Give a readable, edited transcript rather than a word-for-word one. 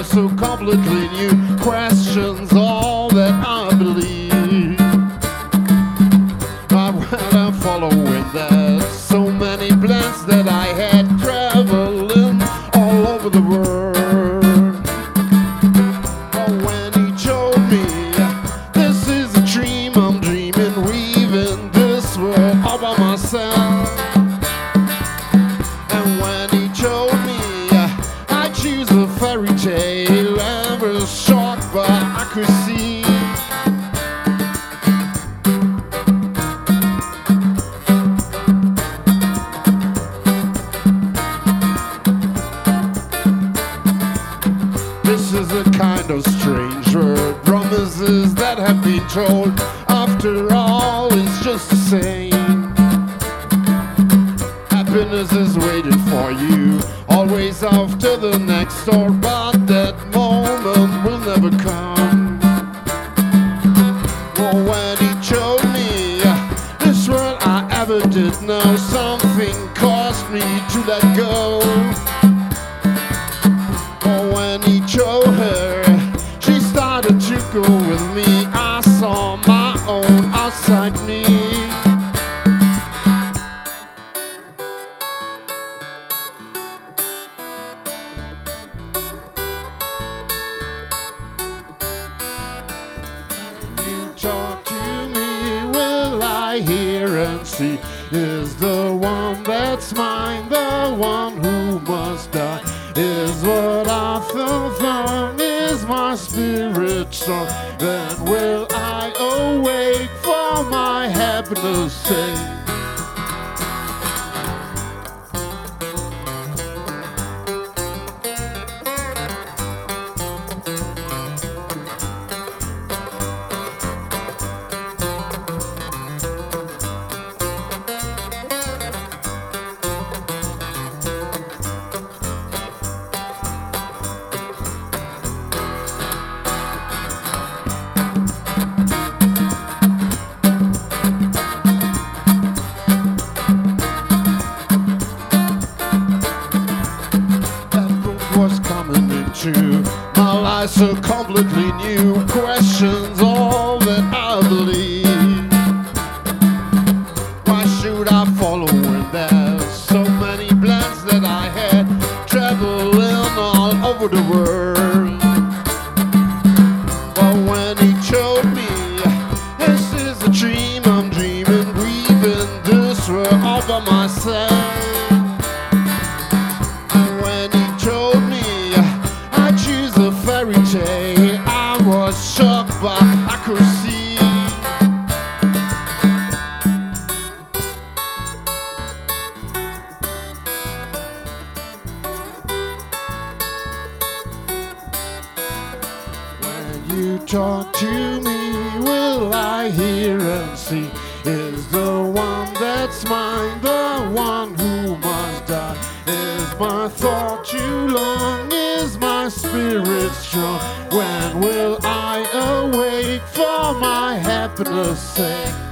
life so completely new. Questions all that I believe. But when I'm following that, so many plans that I had traveling all over the world. But when he told me this is a dream I'm dreaming, weaving this world all by myself. And when he told me I choose a fairy tale, I was shocked, but I could see. This is a kind of strange word, promises that have been told. After all, it's just the same. Happiness is waiting for you, always after the next door, but that moment will never come. But when he told me this world I ever did know, something caused me to let go. But when he told her, she started to go with me. I saw my own outside me. You talk to me, will I hear and see? Is the one that's mine, the one who must die? Is what I felt from, is my spirit strong? Then will I awake for my happiness' sake? Was coming into my life so completely new. Questions all that I believe. Why should I follow when there's so many plans that I had, traveling all over the world? But when he told me this is a dream I'm dreaming, weaving this world all by myself. Fairy tale, I was shocked, but I could see. When you talk to me, will I hear and see? Is the one that's mine, the one who must die? Is my thought too long? Is my spirit strong? When will I awake for my happiness' sake?